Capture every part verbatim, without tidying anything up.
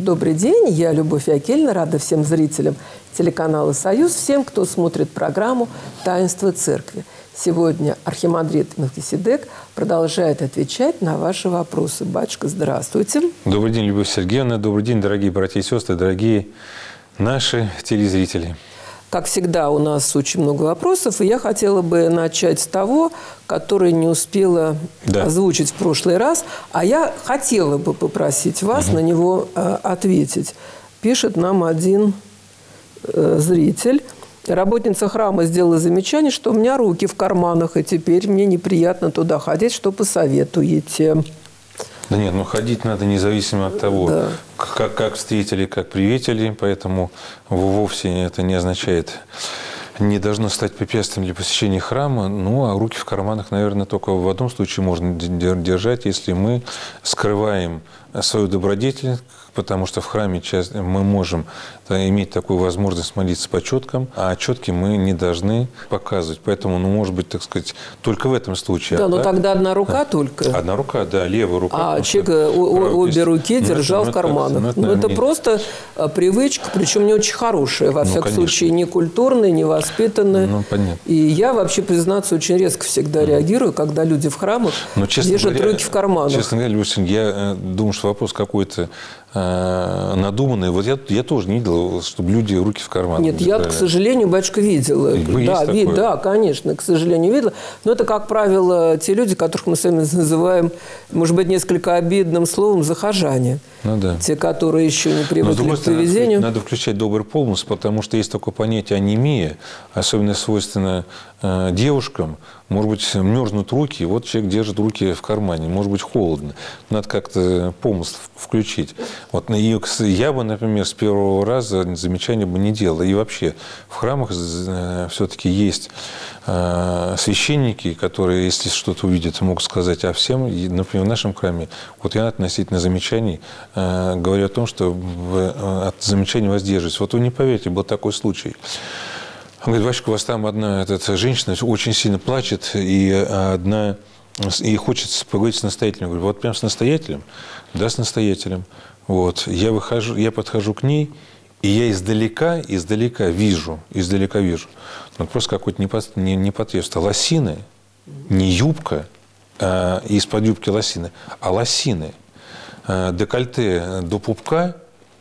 Добрый день, я Любовь Акельна, рада всем зрителям телеканала «Союз», всем, кто смотрит программу «Таинство церкви». Сегодня архимандрит Мелхиседек продолжает отвечать на ваши вопросы. Батюшка, здравствуйте. Добрый день, Любовь Сергеевна. Добрый день, дорогие братья и сестры, дорогие наши телезрители. Как всегда, у нас очень много вопросов, и я хотела бы начать с того, который не успела да. озвучить в прошлый раз, а я хотела бы попросить вас угу. на него э, ответить. Пишет нам один э, зритель. Работница храма сделала замечание, что у меня руки в карманах, и теперь мне неприятно туда ходить. Что посоветуете? Да нет, ну ходить надо независимо от того, да. как, как встретили, как приветили, поэтому вовсе это не означает, не должно стать препятствием для посещения храма. Ну, а руки в карманах, наверное, только в одном случае можно держать, если мы скрываем свою добродетель, потому что в храме мы можем иметь такую возможность молиться по четкам, а четки мы не должны показывать. Поэтому, ну, может быть, так сказать, только в этом случае. Да, а, но да? тогда одна рука только. Одна рука, да, левая рука. А человек обе руки держал в карманах. Ну, это просто привычка, причем не очень хорошая, во всяком случае, не культурная, не воспитанная. Ну, понятно. И я вообще, признаться, очень резко всегда реагирую, когда люди в храмах держат руки в карманах. Честно говоря, Люся, я думаю, что вопрос какой-то надуманный. Вот я, я тоже не видел, чтобы люди руки в карманах Нет, держали. я, к сожалению, батюшка, видела. Да, вид, да, конечно, к сожалению, видела. Но это, как правило, те люди, которых мы с вами называем, может быть, несколько обидным словом, захожане. Ну, да. Те, которые еще не привыкли к поведению. Надо включать добрый полнос, потому что есть такое понятие анемия, особенно свойственно э, девушкам. Может быть, мерзнут руки, и вот человек держит руки в кармане. Может быть, холодно. Надо как-то помощь включить. Вот, и я бы, например, с первого раза замечания бы не делал. И вообще в храмах все-таки есть священники, которые, если что-то увидят, могут сказать о всем. И, например, в нашем храме, вот я относительно замечаний говорю о том, что от замечаний воздерживаюсь. Вот вы не поверите, был такой случай. Он говорит: батюшка, у вас там одна эта женщина очень сильно плачет, и одна, и хочется поговорить с настоятелем. Я говорю: вот прям с настоятелем? Да, с настоятелем. Вот. Я выхожу, я подхожу к ней, и я издалека, издалека вижу, издалека вижу. Ну, просто какое-то непотребство. Лосины, не юбка, а из-под юбки лосины, а лосины. Декольте до пупка,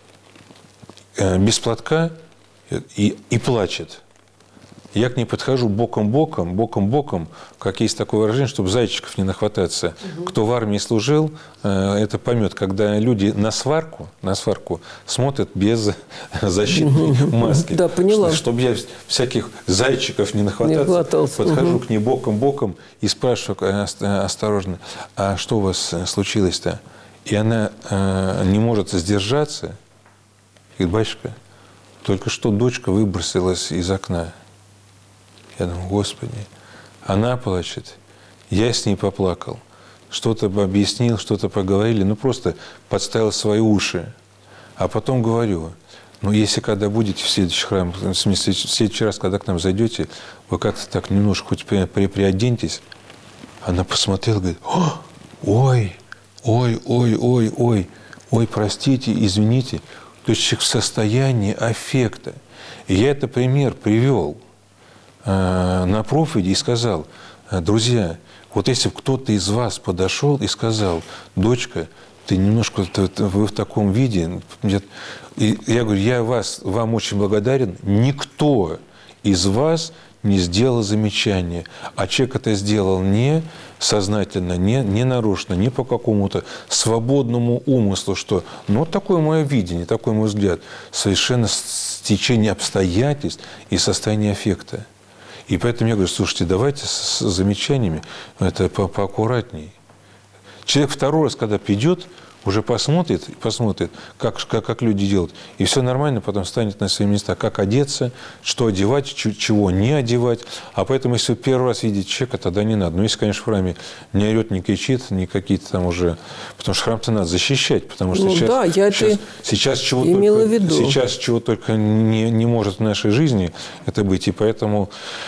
без платка, и, и плачет. Я к ней подхожу боком-боком, боком-боком, как есть такое выражение, чтобы зайчиков не нахвататься. Угу. Кто в армии служил, это поймет, когда люди на сварку, на сварку смотрят без защитной маски. Да, поняла. Чтобы я всяких зайчиков не нахвататься, не подхожу угу. к ней боком-боком и спрашиваю осторожно: а что у вас случилось-то? И она не может сдержаться. Говорит: батюшка, только что дочка выбросилась из окна. Я думаю: Господи, она плачет, я с ней поплакал, что-то объяснил, что-то поговорили, ну просто подставил свои уши. А потом говорю: ну если когда будете в следующий храм, в смысле в следующий раз, когда к нам зайдете, вы как-то так немножко хоть при, при, приоденьтесь. Она посмотрела, говорит: ой, ой, ой, ой, ой, ой, простите, извините. То есть человек в состоянии аффекта. И я этот пример привел на проповеди и сказал: друзья, вот если бы кто-то из вас подошел и сказал: дочка, ты немножко вы в таком виде, и я говорю: я вас, вам очень благодарен, никто из вас не сделал замечания, а человек это сделал не сознательно, не, не нарочно, не по какому-то свободному умыслу, что ну такое мое видение, такой мой взгляд, совершенно стечение обстоятельств и состояние аффекта. И поэтому я говорю: слушайте, давайте с замечаниями это по поаккуратней. Человек второй раз, когда придет, уже посмотрит, посмотрит, как, как, как люди делают, и все нормально, потом станет на свои места, как одеться, что одевать, чего не одевать. А поэтому, если вы первый раз видите человека, тогда не надо. Но если, конечно, в храме не орет, не кричит, не какие-то там уже... Потому что храм-то надо защищать, потому что ну, сейчас, да, я сейчас, сейчас, чего имела только, в виду. сейчас чего только не, не может в нашей жизни это быть. И поэтому...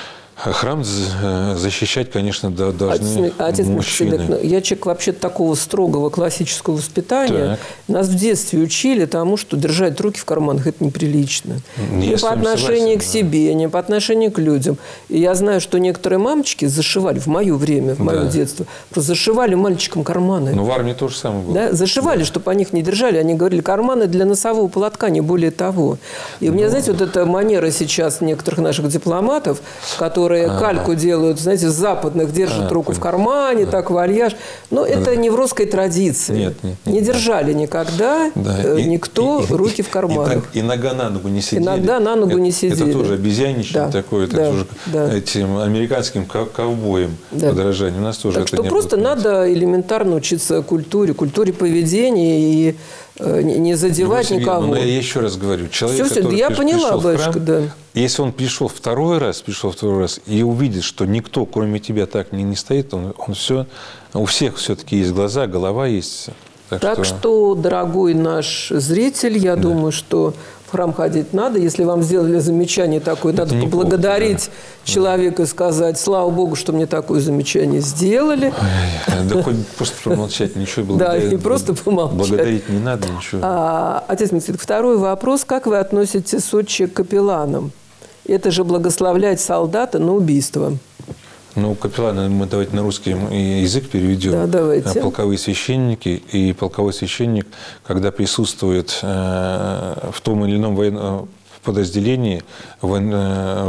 Храм защищать, конечно, должны Отец мужчины. Мелхиседек, я человек вообще такого строгого классического воспитания. Так. Нас в детстве учили тому, что держать руки в карманах – это неприлично. Не ни по отношению согласен, к себе, да. ни по отношению к людям. И я знаю, что некоторые мамочки зашивали в мое время, в мое да. детство, просто зашивали мальчикам карманы. Ну, в армии то же самое было. Да? Зашивали, да. чтобы они их не держали. Они говорили, карманы для носового платка, не более того. И ну. мне, знаете, вот эта манера сейчас некоторых наших дипломатов, которые которые кальку делают, знаете, с западных, держат а, руку понятно. в кармане, да. так вальяж. Но это да. не в русской традиции. Нет, нет, нет, не держали никогда да. никто и, руки и, в карманах. И, и нога на ногу не сидели. Иногда на ногу это, не сидели. Это тоже обезьяничание да. такое, это да. тоже да. этим американским ковбоям да. подражание. У нас тоже так это что не просто было, надо элементарно учиться культуре, культуре поведения и не задевать ну, никого. Но я еще раз говорю, человек, все, который я приш, поняла, пришел батюшка, в храм, да. если он пришел второй раз, пришел второй раз и увидит, что никто, кроме тебя, так не, не стоит, он, он все, у всех все-таки есть глаза, голова есть. Так, так что... что, дорогой наш зритель, я да. думаю, что в храм ходить надо. Если вам сделали замечание такое, это надо поблагодарить да. человека и сказать, слава Богу, что мне такое замечание сделали. Ой, да хоть просто промолчать, ничего благодарить. Да, и просто помолчать. Благодарить не надо, ничего. А, отец Митрофан, второй вопрос. Как вы относитесь отче к капелланам? Это же благословлять солдата на убийство. Ну, капелланы, мы давайте на русский язык переведем. Да, давайте. Полковые священники. И полковой священник, когда присутствует э, в том или ином военном подразделении в, э,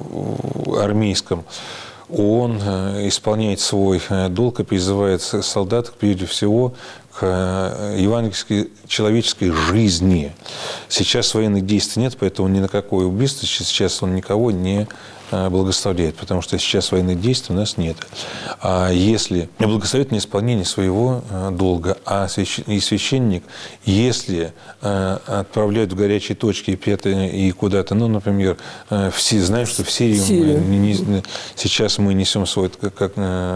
в армейском, он исполняет свой долг и призывает солдат, прежде всего, к евангельской человеческой жизни. Сейчас военных действий нет, поэтому ни на какое убийство сейчас он никого не благословляет, потому что сейчас военных действий у нас нет. А если благословит на исполнение своего долга, а и священник, если отправляют в горячие точки и куда-то, ну, например, все знают, что в Сирии, Сирии. Мы, сейчас мы несем свою как,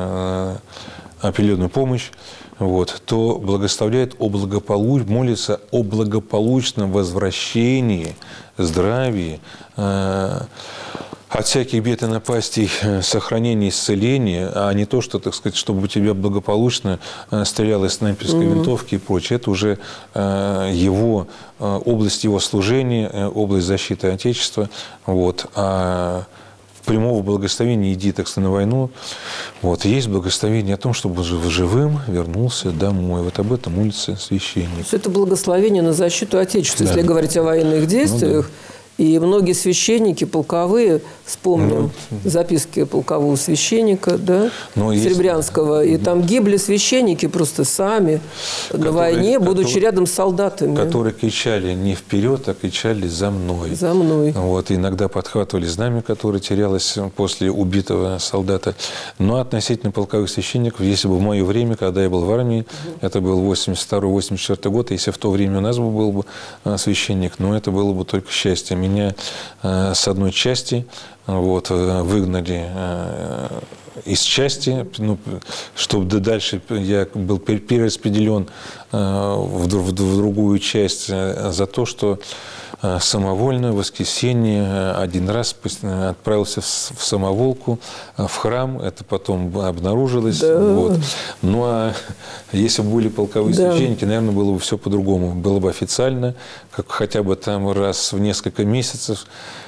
определенную помощь, вот, то благословляет о благополуч... молится о благополучном возвращении, здравии, э... от всяких бед и напастей, сохранения, исцеления, а не то, что, так сказать, чтобы у тебя благополучно стрелял из снайперской mm-hmm. винтовки и прочее. Это уже э... его э... область его служения, область защиты Отечества. Вот. А прямого благословения иди, так сказать, на войну. Вот. Есть благословение о том, чтобы живым вернулся домой. Вот об этом молится священник. Все это благословение на защиту Отечества, да. если говорить о военных действиях. Ну, да. И многие священники полковые, вспомним ну, записки полкового священника, да, Серебрянского, есть... и там гибли священники просто сами которые, на войне, будучи которые, рядом с солдатами. Которые кричали не вперед, а кричали за мной. За мной. Вот, иногда подхватывали знамя, которое терялось после убитого солдата. Но относительно полковых священников, если бы в мое время, когда я был в армии, угу. это был восемьдесят второй — восемьдесят четвёртый год, если в то время у нас был бы священник, но это было бы только счастье. Меня э, с одной части вот, выгнали э, из части, ну, чтобы дальше я был перераспределен э, в, в, в другую часть э, за то, что э, самовольно в воскресенье один раз отправился в, в самоволку, э, в храм, это потом обнаружилось. Да. Вот. Ну, а если бы были полковые да. священники, наверное, было бы все по-другому. Было бы официально, как хотя бы там раз в несколько месяцев,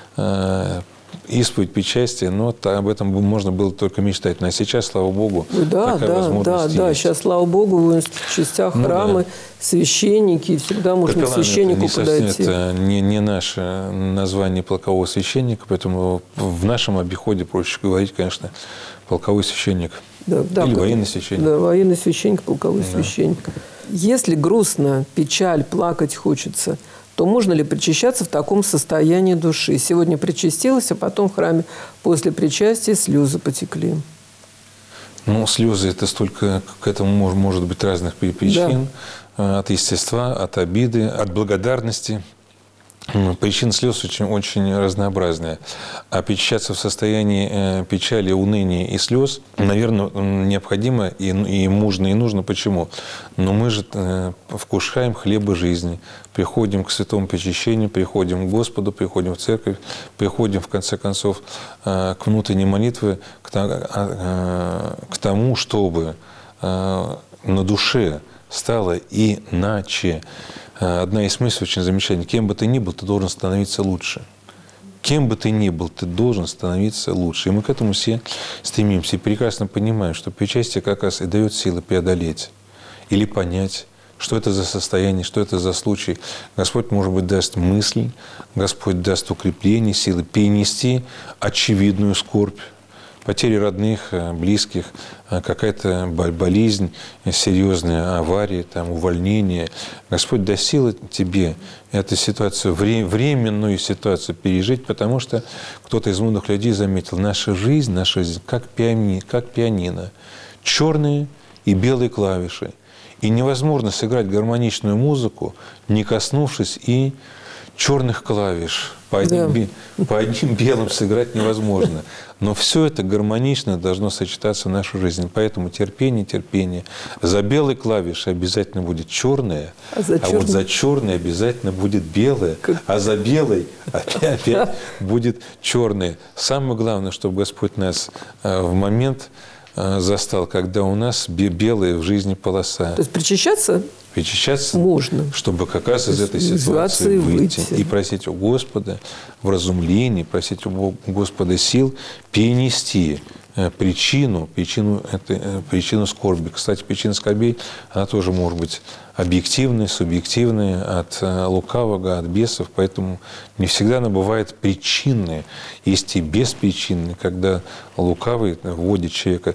э, исповедь, причастие, но об этом можно было только мечтать. Но сейчас, слава Богу, да, такая да, возможность да, есть. Да, сейчас, слава Богу, в частях ну, храмы, да. священники, всегда можно Капеллан к священнику это не, подойти. Это не, не наше название полкового священника, поэтому в нашем обиходе проще говорить, конечно, полковой священник. Да, да, или военный священник. Да, военный священник, полковой да. священник. Если грустно, печаль, плакать хочется, то можно ли причащаться в таком состоянии души? Сегодня причастилась, а потом в храме после причастия слезы потекли. Ну, слезы – это столько, к этому может, может быть разных причин. Да. От естества, от обиды, от благодарности. Причины слез очень, очень разнообразные. А причащаться в состоянии печали, уныния и слез, наверное, необходимо и, и можно, и нужно. Почему? Но мы же вкушаем хлеба жизни, приходим к святому причащению, приходим к Господу, приходим в церковь, приходим, в конце концов, к внутренней молитве, к тому, чтобы на душе стало иначе. Одна из мыслей очень замечательная. Кем бы ты ни был, ты должен становиться лучше. Кем бы ты ни был, ты должен становиться лучше. И мы к этому все стремимся. И прекрасно понимаем, что причастие как раз и дает силы преодолеть или понять, что это за состояние, что это за случай. Господь, может быть, даст мысль, Господь даст укрепление, силы перенести очевидную скорбь, потери родных, близких, какая-то болезнь, серьезная авария, там, увольнение. Господь даст силы тебе эту ситуацию, временную ситуацию пережить, потому что кто-то из мудрых людей заметил, наша жизнь, наша жизнь как пианино, как пианино, черные и белые клавиши. И невозможно сыграть гармоничную музыку, не коснувшись и черных клавиш. По одним, да. по одним белым сыграть невозможно. Но все это гармонично должно сочетаться в нашу жизнь. Поэтому терпение, терпение. За белой клавишей обязательно будет черное, а, за а вот за черной обязательно будет белое, как... а за белой опять, опять будет черное. Самое главное, чтобы Господь нас в момент застал, когда у нас белая в жизни полоса. То есть причащаться? Причащаться можно, чтобы как раз из этой ситуации выйти, выйти и просить у Господа вразумления, просить у Господа сил перенести причину, причину, это, причину скорби. Кстати, причина скорбей, она тоже может быть объективная, субъективная, от лукавого, от бесов, поэтому не всегда она бывает причинная. Есть и беспричинная, когда лукавый вводит человека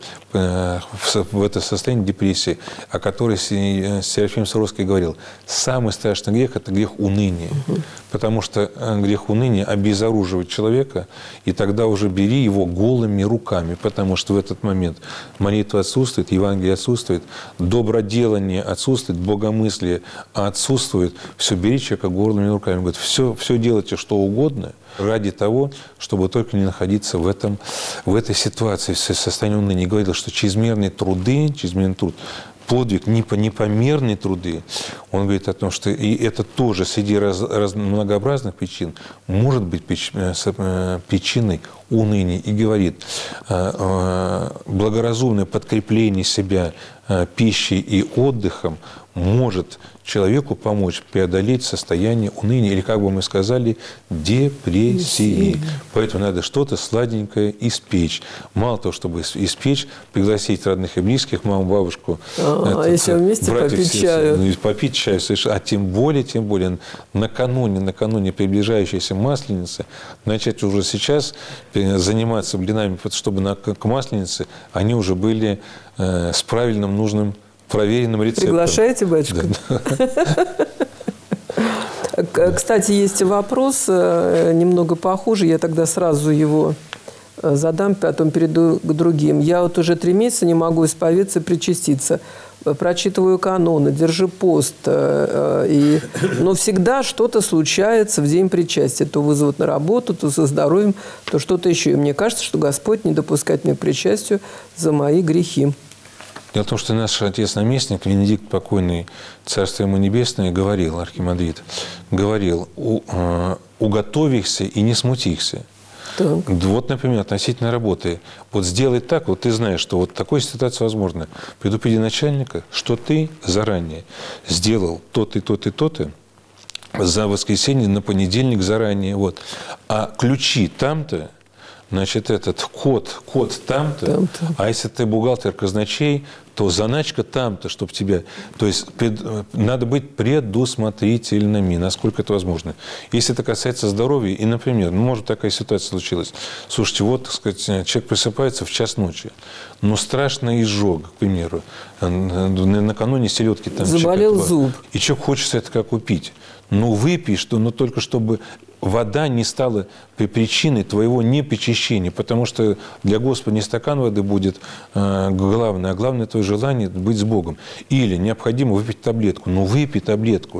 в это состояние депрессии, о которой Серафим Саровский говорил. Самый страшный грех – это грех уныния, угу. потому что грех уныния обезоруживает человека, и тогда уже бери его голыми руками, потому что в этот момент молитва отсутствует, Евангелие отсутствует, доброделание отсутствует, богомыслие отсутствует. Все, бери человека голыми руками. Говорит, все, все делайте, что угодно, ради того, чтобы только не находиться в, этом, в этой ситуации, в состоянии уныния. Говорил, что чрезмерные труды, чрезмерный труд, подвиг, непомерные труды, он говорит о том, что и это тоже среди раз, раз, многообразных причин может быть причиной уныния. И говорит, благоразумное подкрепление себя пищей и отдыхом может человеку помочь преодолеть состояние уныния, или, как бы мы сказали, депрессии. Поэтому надо что-то сладенькое испечь. Мало того, чтобы испечь, пригласить родных и близких, маму, бабушку, а, этот, еще вместе попить все, чаю. Ну, попить чаю, а тем более, тем более, накануне, накануне приближающейся Масленицы, начать уже сейчас заниматься блинами, чтобы на, к Масленице они уже были э, с правильным, нужным, проверенным рецептом. Приглашаете, батюшка? Да. Кстати, есть вопрос немного похожий. Я тогда сразу его задам, потом перейду к другим. Я вот уже три месяца не могу исповедаться, причаститься. Прочитываю каноны, держу пост. И... Но всегда что-то случается в день причастия. То вызовут на работу, то со здоровьем, то что-то еще. И мне кажется, что Господь не допускает меня к причастию за мои грехи. Дело в том, что наш отец-наместник, Венедикт покойный, Царство ему небесное, говорил, архимандрит, говорил, уготовихся и не смутихся. Так. Вот, например, относительно работы. Вот сделай так, вот ты знаешь, что вот такой ситуация возможна. Предупреди начальника, что ты заранее сделал то-то и то-то и то-то за воскресенье на понедельник заранее. Вот. А ключи там-то, значит, этот код, код там-то, там-то. А если ты бухгалтер казначей, то заначка там-то, чтобы тебя... То есть пред, надо быть предусмотрительными, насколько это возможно. Если это касается здоровья, и, например, ну, может, такая ситуация случилась. Слушайте, вот, так сказать, человек просыпается в час ночи, но страшно изжог, к примеру. Накануне селедки там... Заболел зуб. И человек хочется это как купить. Ну, выпей, что, но только чтобы вода не стала причиной твоего непочищения, потому что для Господа не стакан воды будет э, главное, а главное твое желание быть с Богом. Или необходимо выпить таблетку. Ну, выпей таблетку,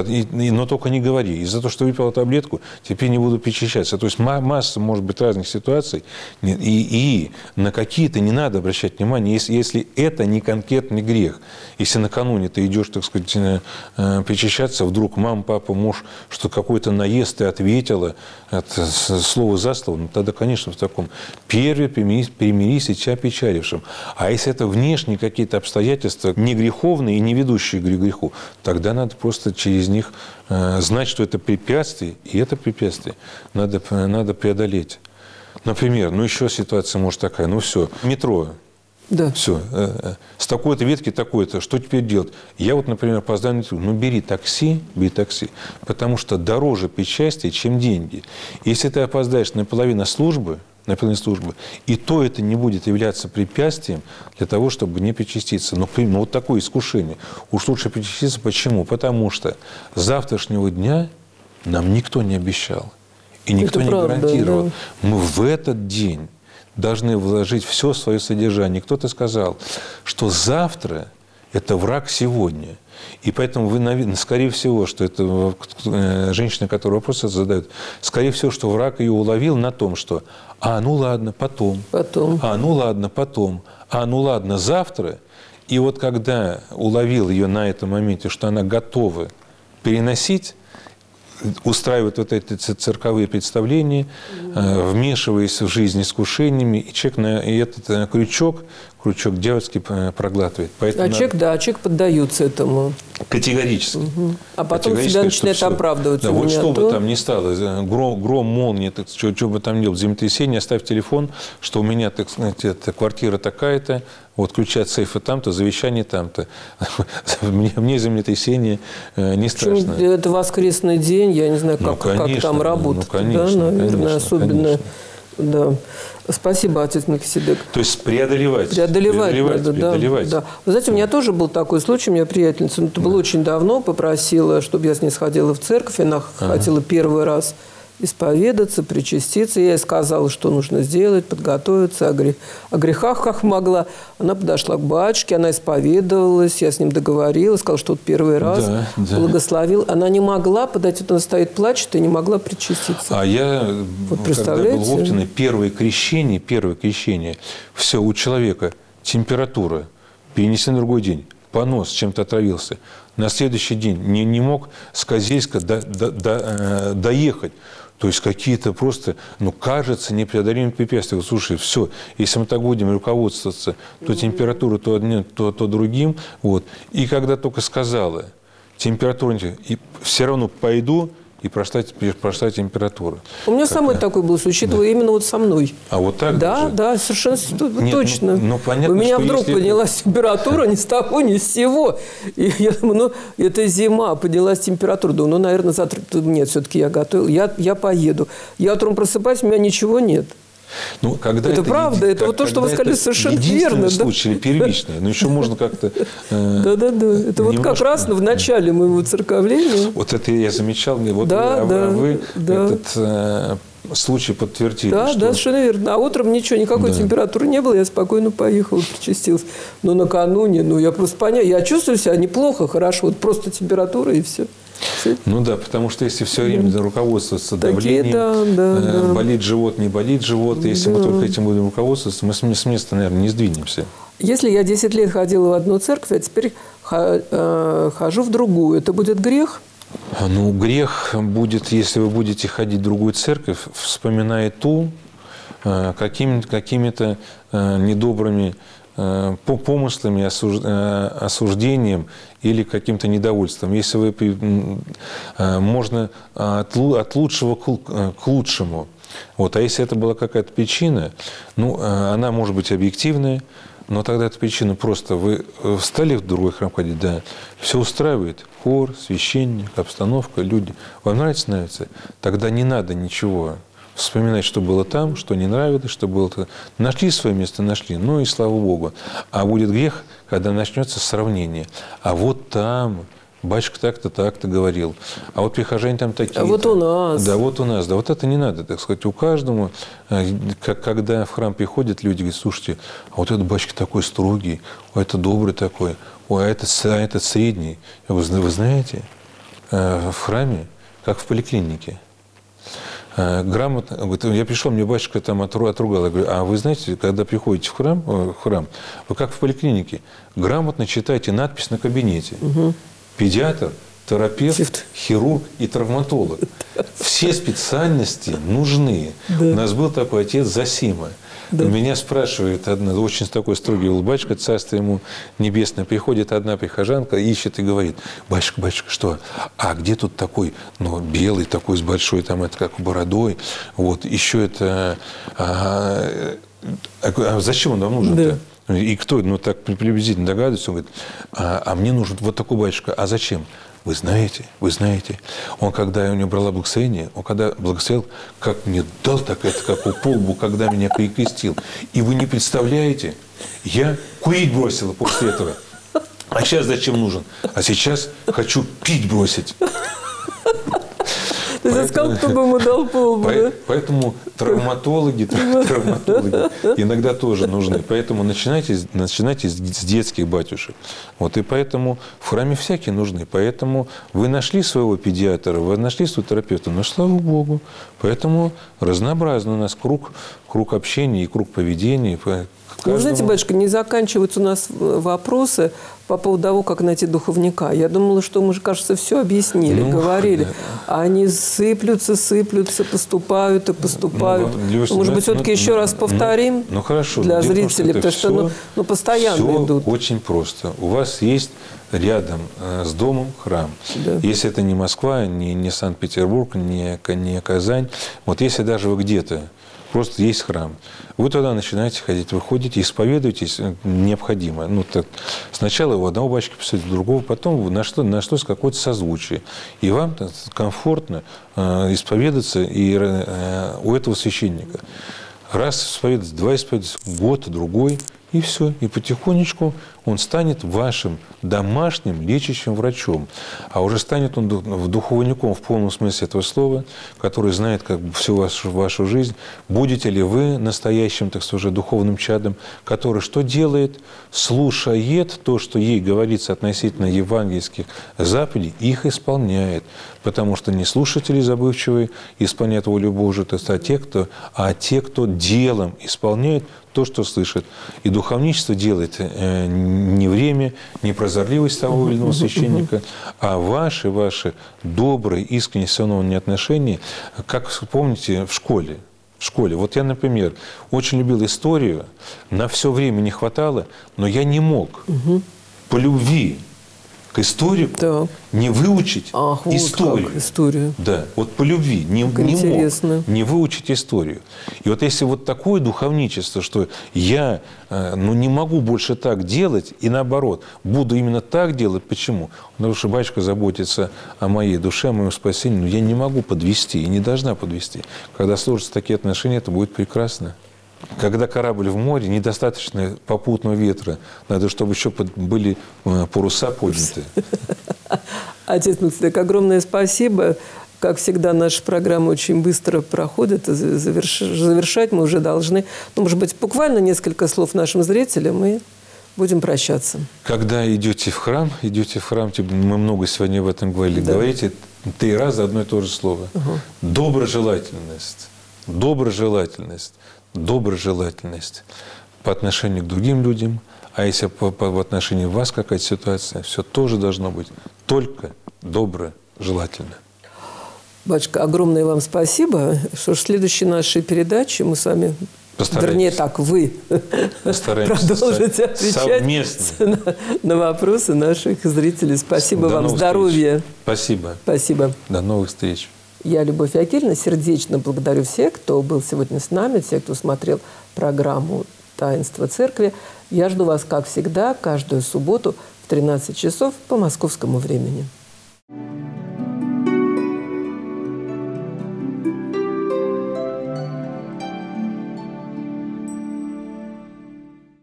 но только не говори. Из-за того, что выпила таблетку, теперь не буду причащаться. То есть масса, может быть, разных ситуаций, и, и на какие-то не надо обращать внимание, если, если это не конкретный грех. Если накануне ты идешь, так сказать, э, причащаться, вдруг мама, папа, муж, что какой-то наезд ты ответила, это слово за слово, ну, тогда, конечно, в таком перве примирись, примирись и тебя печалившим. А если это внешние какие-то обстоятельства, не греховные и не ведущие к греху, тогда надо просто через них э, знать, что это препятствие, и это препятствие надо, надо преодолеть. Например, ну еще ситуация может такая, ну все, метро. Да. Все. С такой-то ветки такой-то. Что теперь делать? Я вот, например, опоздаю на метро. Ну, бери такси, бери такси. Потому что дороже причастие, чем деньги. Если ты опоздаешь на половину службы, на половину службы, и то это не будет являться препятствием для того, чтобы не причаститься. Но ну, вот такое искушение. Уж лучше причаститься. Почему? Потому что с завтрашнего дня нам никто не обещал. И никто это не правда, гарантировал. Да. Мы в этот день должны вложить все свое содержание. Кто-то сказал, что завтра – это враг сегодня. И поэтому вы, скорее всего, что это женщина, которая вопросы задает, скорее всего, что враг ее уловил на том, что «а, ну ладно, потом», потом. «а, ну ладно, потом», «а, ну ладно, завтра». И вот когда уловил ее на этом моменте, что она готова переносить, устраивают вот эти цирковые представления, mm-hmm. вмешиваясь в жизнь искушениями, и человек на и этот крючок, крючок дьявольский проглатывает. Поэтому а человек, надо... да, человек поддается этому. Категорически. Угу. А потом себя начинает оправдывать. Да, вот что то... бы там ни стало, гром, гром молния, так, что, что бы там ни было, землетрясение, оставь телефон, что у меня, так сказать, эта квартира такая-то, вот ключи от сейфа там-то, завещание там-то. Мне, мне землетрясение не страшно. Это воскресный день, я не знаю, как, ну, конечно, как там работать. Ну, конечно, да, наверное, конечно, особенно. Конечно. Да. Спасибо, отец Мелхиседек. То есть преодолевать. Преодолевать, преодолевать, надо, преодолевать. Да, да. Вы знаете, у меня тоже был такой случай, у меня приятельница, ну, это было да. очень давно, попросила, чтобы я с ней сходила в церковь, она ага. хотела первый раз исповедаться, причаститься. Я ей сказала, что нужно сделать, подготовиться, о, грех, о грехах как могла. Она подошла к батюшке, она исповедовалась, я с ним договорилась, сказала, что вот первый раз да, да. благословил. Она не могла подойти, вот она стоит, плачет, и не могла причаститься. А я, вот, когда был в Оптиной, первое крещение, первое крещение, все, у человека температура, перенесли на другой день, понос, чем-то отравился. На следующий день не, не мог с Козельска до, до, до, э, доехать. То есть какие-то просто, ну, кажется, непреодолимые препятствия. Вот, слушай, все, если мы так будем руководствоваться, то температура то одним, то, то другим. Вот. И когда только сказала, температура, и все равно пойду, и прошла, прошла температура. У меня самый такой был случай, да. именно вот со мной. А вот так Да, даже? да, совершенно Нет, точно. Ну, ну, понятно, У меня вдруг если... поднялась температура ни с того, ни с сего. И я думаю, ну, это зима, поднялась температура. Думаю, ну, наверное, завтра... Нет, все-таки я готовил, я, я поеду. Я утром просыпаюсь, у меня ничего нет. Ну, когда это, это правда, еди... это вот то, что вы сказали, совершенно единственный верно. случай, да? Первичный, но еще можно как-то... Да-да-да, это вот как раз в начале моего церковления. Вот это я замечал, вот да, вы, да, а вы да. этот э, случай подтвердили. Да, что... да, совершенно верно. А утром ничего, никакой да. температуры не было, я спокойно поехала, причастилась. Но накануне, ну, я просто поняла, я чувствую себя неплохо, хорошо, вот просто температура и все. Ну да, потому что если все время да. руководствоваться давлением, да, да, э, да. болит живот, не болит живот, да. если мы только этим будем руководствоваться, мы с места, наверное, не сдвинемся. Если я десять лет ходила в одну церковь, а теперь хожу в другую, это будет грех? Ну, грех будет, если вы будете ходить в другую церковь, вспоминая ту, какими-то, какими-то недобрыми по помыслами, осуждением или каким-то недовольством. Если вы можно от лучшего к лучшему. Вот. А если это была какая-то причина, ну, она может быть объективная, но тогда эта причина просто вы встали в другой храм ходить, да, все устраивает, хор, священник, обстановка, люди. Вам нравится, нравится? Тогда не надо ничего вспоминать, что было там, что не нравилось, что было-то. Нашли свое место, нашли, ну и слава Богу. А будет грех, когда начнется сравнение. А вот там батюшка так-то, так-то говорил. А вот прихожане там такие. А вот у нас. Да, вот у нас. Да, вот это не надо, так сказать. У каждому, как, когда в храм приходят люди, говорят, слушайте, а вот этот батюшка такой строгий, а это добрый такой, а этот, а этот средний. Вы, вы знаете, в храме, как в поликлинике, грамотно, я пришел, мне батюшка там отругал, я говорю, а вы знаете, когда приходите в храм, в храм, вы как в поликлинике, грамотно читайте надпись на кабинете. Угу. Педиатр, терапевт, хирург и травматолог. Все специальности нужны. Да. У нас был такой отец Зосима. Да. Меня спрашивает одна, очень такой строгий был батюшка, царство ему небесное. Приходит одна прихожанка, ищет и говорит, батюшка, батюшка, что? А где тут такой, ну, белый, такой с большой, там, это как бородой, вот, еще это... А, а зачем он вам нужен-то? Да. И кто, ну, так приблизительно догадывается, он говорит, а, а мне нужен вот такой батюшка, а зачем? Вы знаете, вы знаете, он, когда я у него брала благословение, он когда благословил, как мне дал, так это, как у полбу, когда меня перекрестил. И вы не представляете, я курить бросила после этого. А сейчас зачем нужен? А сейчас хочу пить бросить. Ты поэтому, сказал, кто бы ему дал полбу, по, да? Поэтому травматологи, травматологи иногда тоже нужны. Поэтому начинайте, начинайте с детских батюшек. Вот, и поэтому в храме всякие нужны. Поэтому вы нашли своего педиатра, вы нашли своего терапевта, но слава Богу. Поэтому разнообразный у нас круг, круг общения и круг поведения. Ну, вы знаете, батюшка, не заканчиваются у нас вопросы по поводу того, как найти духовника. Я думала, что мы же, кажется, все объяснили, ну, говорили. Да. А они сыплются, сыплются, поступают и поступают. Ну, Люся, Может быть, все-таки ну, еще ну, раз повторим ну, ну, хорошо, для зрителей, потому что ну, ну, постоянно все идут. Очень просто. У вас есть рядом э, с домом храм. Да. Если это не Москва, не, не Санкт-Петербург, не, не Казань, вот если даже вы где-то, просто есть храм. Вы туда начинаете ходить, вы ходите, исповедуетесь, необходимо. Ну, так, сначала у одного батюшки писать, у другого, потом нашлось, нашлось какое-то созвучие. И вам комфортно э, исповедаться и, э, у этого священника. Раз исповедоваться, два исповедоваться, год, другой, и все. И потихонечку он станет вашим домашним лечащим врачом. А уже станет он духовником в полном смысле этого слова, который знает как бы всю вашу, вашу жизнь. Будете ли вы настоящим, так сказать, духовным чадом, который что делает? Слушает то, что ей говорится относительно евангельских заповедей, их исполняет. Потому что не слушатели забывчивые исполняют волю Божию, а те, кто, а те, кто делом исполняет то, что слышит. И духовничество делает э, не время, не прозорливость того или иного священника, а ваши, ваши добрые, искренние, сыновние отношения, как помните в школе. В школе. Вот я, например, очень любил историю, на все время не хватало, но я не мог угу. по любви к историку да. не выучить Ах, вот историю. Как, историю. Да, вот по любви не, не мог не выучить историю. И вот если вот такое духовничество, что я ну, не могу больше так делать, и наоборот, буду именно так делать. Почему? Потому что батюшка заботится о моей душе, о моем спасении, но я не могу подвести и не должна подвести. Когда сложатся такие отношения, это будет прекрасно. Когда корабль в море, недостаточно попутного ветра. Надо, чтобы еще были паруса подняты. Отец Милостивый, огромное спасибо. Как всегда, наша программа очень быстро проходит. Заверш... Завершать мы уже должны. Ну, может быть, буквально несколько слов нашим зрителям и будем прощаться. Когда идете в храм, идете в храм, мы много сегодня об этом говорили, да. говорите три раза одно и то же слово. Угу. Доброжелательность. Доброжелательность. Доброжелательность по отношению к другим людям, а если по, по, в отношении вас какая-то ситуация, все тоже должно быть только доброжелательно. Батюшка, огромное вам спасибо. Что ж, в следующей нашей передаче мы с вами, вернее так, вы продолжите отвечать на, на вопросы наших зрителей. Спасибо До вам, здоровья. Встреч. Спасибо. Спасибо. До новых встреч. Я, Любовь Акельевна, сердечно благодарю всех, кто был сегодня с нами, всех, кто смотрел программу «Таинство Церкви». Я жду вас, как всегда, каждую субботу в тринадцать часов по московскому времени.